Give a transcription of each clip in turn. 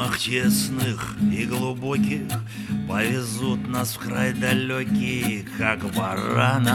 трюмах тесных и глубоких повезут нас в край далекий, как баранов.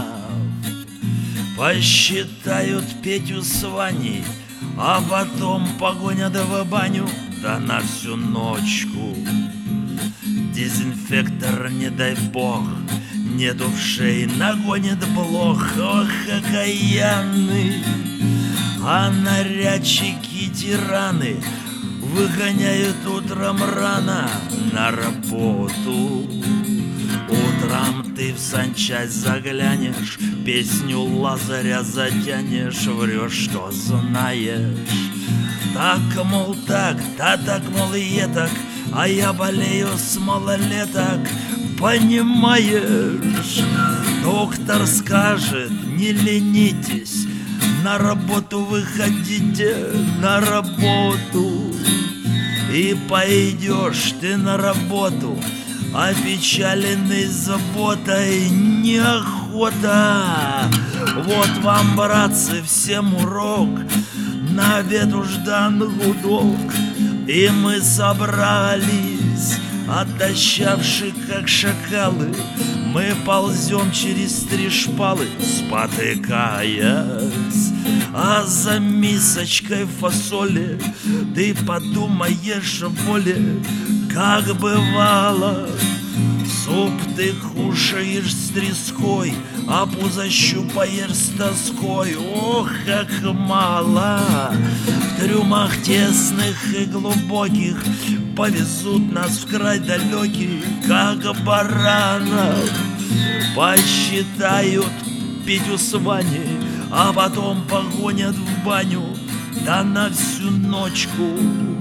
Посчитают Петю с Ваней, а потом погонят в баню, да на всю ночку. Дезинфектор, не дай бог, нету в шее, нагонит блох. Ох, окаянный, а нарядчики-тираны выгоняют утром рано на работу. Утром ты в санчасть заглянешь, песню Лазаря затянешь, врешь, что знаешь. Так, мол, так, да так, мол, и этак, а я болею с малолеток, понимаешь? Доктор скажет, не ленитесь, на работу выходите, на работу. И пойдешь ты на работу, опечаленный заботой, неохота. Вот вам, братцы, всем урок, на обед уж дан гудок. И мы собрались, отощавши, как шакалы, мы ползем через 3 шпалы, спотыкаясь. А за мисочкой фасоли ты подумаешь о воле, как бывало. Суп ты кушаешь с треской, а пузо щупаешь с тоской. Ох, как мало! В трюмах тесных и глубоких повезут нас в край далекий, как баранов. Посчитают Петю с Ваней, а потом погонят в баню, да на всю ночку.